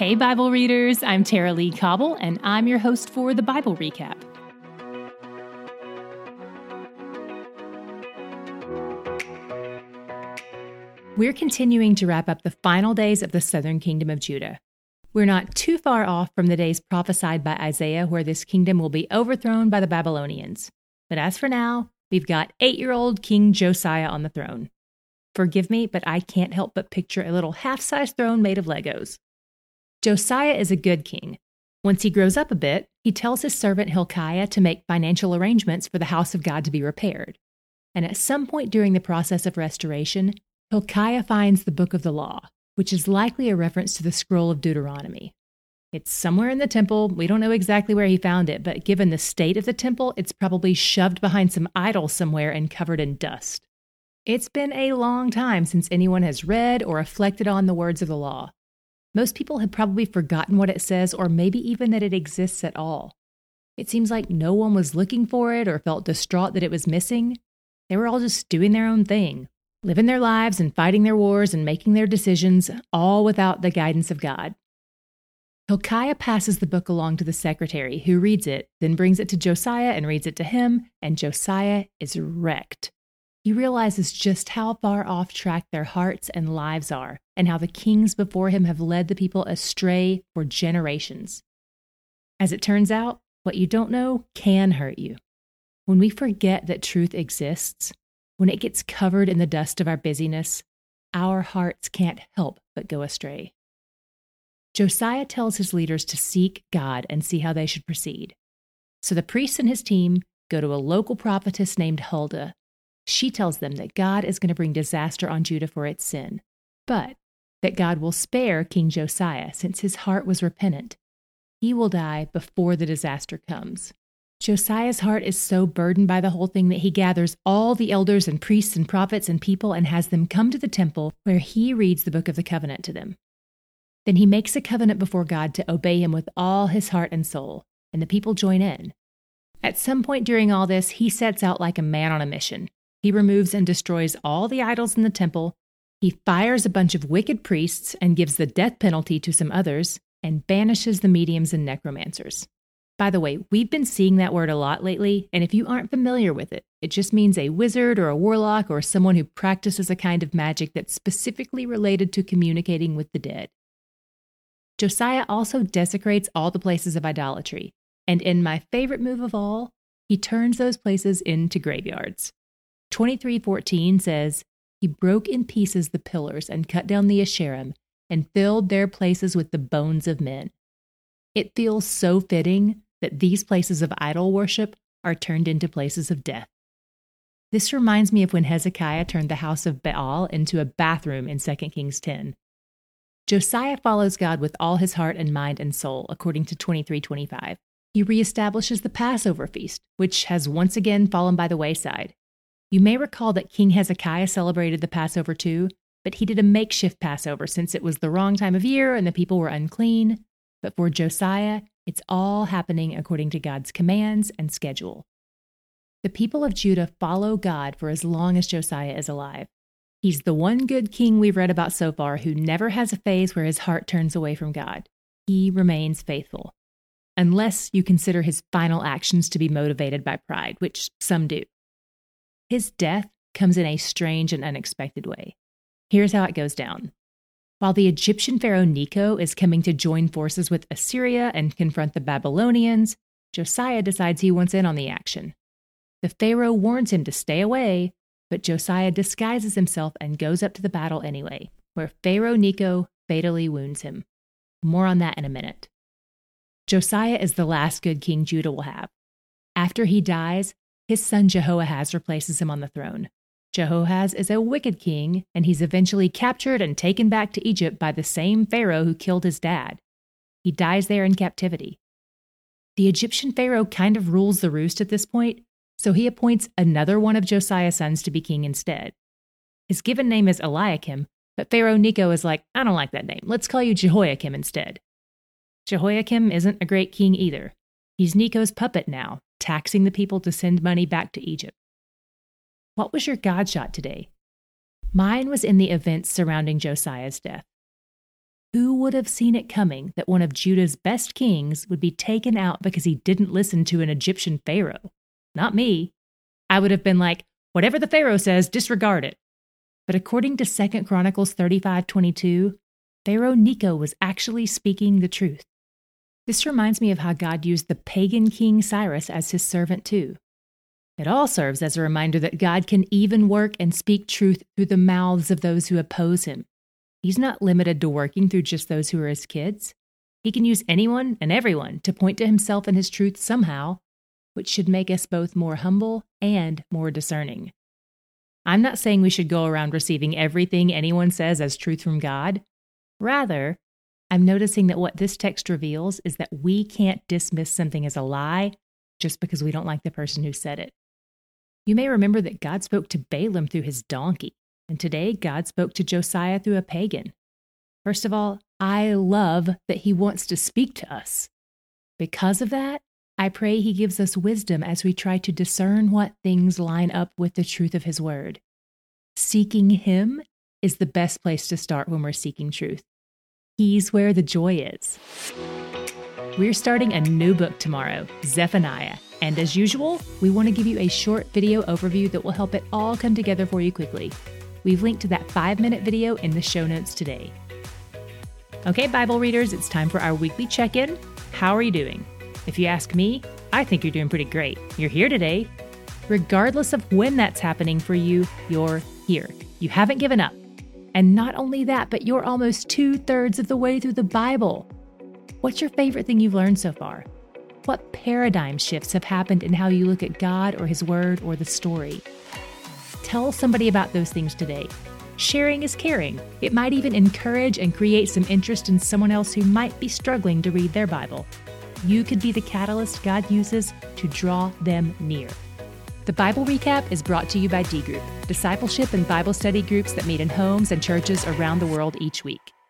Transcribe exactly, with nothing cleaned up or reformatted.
Hey, Bible readers, I'm Tara Lee Cobble, and I'm your host for the Bible Recap. We're continuing to wrap up the final days of the southern kingdom of Judah. We're not too far off from the days prophesied by Isaiah where this kingdom will be overthrown by the Babylonians. But as for now, we've got eight-year-old King Josiah on the throne. Forgive me, but I can't help but picture a little half-size throne made of Legos. Josiah is a good king. Once he grows up a bit, he tells his servant Hilkiah to make financial arrangements for the house of God to be repaired. And at some point during the process of restoration, Hilkiah finds the book of the law, which is likely a reference to the scroll of Deuteronomy. It's somewhere in the temple. We don't know exactly where he found it, but given the state of the temple, it's probably shoved behind some idol somewhere and covered in dust. It's been a long time since anyone has read or reflected on the words of the law. Most people have probably forgotten what it says, or maybe even that it exists at all. It seems like no one was looking for it or felt distraught that it was missing. They were all just doing their own thing, living their lives and fighting their wars and making their decisions, all without the guidance of God. Hilkiah passes the book along to the secretary, who reads it, then brings it to Josiah and reads it to him, and Josiah is wrecked. He realizes just how far off track their hearts and lives are, and how the kings before him have led the people astray for generations. As it turns out, what you don't know can hurt you. When we forget that truth exists, when it gets covered in the dust of our busyness, our hearts can't help but go astray. Josiah tells his leaders to seek God and see how they should proceed. So the priest and his team go to a local prophetess named Huldah. She tells them that God is going to bring disaster on Judah for its sin, but that God will spare King Josiah since his heart was repentant. He will die before the disaster comes. Josiah's heart is so burdened by the whole thing that he gathers all the elders and priests and prophets and people and has them come to the temple where he reads the book of the covenant to them. Then he makes a covenant before God to obey him with all his heart and soul, and the people join in. At some point during all this, he sets out like a man on a mission. He removes and destroys all the idols in the temple. He fires a bunch of wicked priests and gives the death penalty to some others, and banishes the mediums and necromancers. By the way, we've been seeing that word a lot lately, and if you aren't familiar with it, it just means a wizard or a warlock or someone who practices a kind of magic that's specifically related to communicating with the dead. Josiah also desecrates all the places of idolatry, and in my favorite move of all, he turns those places into graveyards. twenty-three fourteen says, "He broke in pieces the pillars and cut down the Asherim and filled their places with the bones of men." It feels so fitting that these places of idol worship are turned into places of death. This reminds me of when Hezekiah turned the house of Baal into a bathroom in Second Kings ten. Josiah follows God with all his heart and mind and soul, according to twenty-three twenty-five. He reestablishes the Passover feast, which has once again fallen by the wayside. You may recall that King Hezekiah celebrated the Passover too, but he did a makeshift Passover since it was the wrong time of year and the people were unclean. But for Josiah, it's all happening according to God's commands and schedule. The people of Judah follow God for as long as Josiah is alive. He's the one good king we've read about so far who never has a phase where his heart turns away from God. He remains faithful, unless you consider his final actions to be motivated by pride, which some do. His death comes in a strange and unexpected way. Here's how it goes down. While the Egyptian pharaoh Necho is coming to join forces with Assyria and confront the Babylonians, Josiah decides he wants in on the action. The pharaoh warns him to stay away, but Josiah disguises himself and goes up to the battle anyway, where Pharaoh Necho fatally wounds him. More on that in a minute. Josiah is the last good king Judah will have. After he dies, his son Jehoahaz replaces him on the throne. Jehoahaz is a wicked king, and he's eventually captured and taken back to Egypt by the same pharaoh who killed his dad. He dies there in captivity. The Egyptian pharaoh kind of rules the roost at this point, so he appoints another one of Josiah's sons to be king instead. His given name is Eliakim, but Pharaoh Necho is like, "I don't like that name. Let's call you Jehoiakim instead." Jehoiakim isn't a great king either. He's Necho's puppet now, taxing the people to send money back to Egypt. What was your God shot today? Mine was in the events surrounding Josiah's death. Who would have seen it coming that one of Judah's best kings would be taken out because he didn't listen to an Egyptian pharaoh? Not me. I would have been like, whatever the pharaoh says, disregard it. But according to Second Chronicles thirty-five twenty-two, Pharaoh Necho was actually speaking the truth. This reminds me of how God used the pagan king Cyrus as his servant too. It all serves as a reminder that God can even work and speak truth through the mouths of those who oppose him. He's not limited to working through just those who are his kids. He can use anyone and everyone to point to himself and his truth somehow, which should make us both more humble and more discerning. I'm not saying we should go around receiving everything anyone says as truth from God. Rather, I'm noticing that what this text reveals is that we can't dismiss something as a lie just because we don't like the person who said it. You may remember that God spoke to Balaam through his donkey, and today God spoke to Josiah through a pagan. First of all, I love that he wants to speak to us. Because of that, I pray he gives us wisdom as we try to discern what things line up with the truth of his word. Seeking him is the best place to start when we're seeking truth. He's where the joy is. We're starting a new book tomorrow, Zephaniah, and as usual, we want to give you a short video overview that will help it all come together for you quickly. We've linked to that five-minute video in the show notes today. Okay, Bible readers, it's time for our weekly check-in. How are you doing? If you ask me, I think you're doing pretty great. You're here today. Regardless of when that's happening for you, you're here. You haven't given up. And not only that, but you're almost two-thirds of the way through the Bible. What's your favorite thing you've learned so far? What paradigm shifts have happened in how you look at God or his word or the story? Tell somebody about those things today. Sharing is caring. It might even encourage and create some interest in someone else who might be struggling to read their Bible. You could be the catalyst God uses to draw them near. The Bible Recap is brought to you by D Group, discipleship and Bible study groups that meet in homes and churches around the world each week.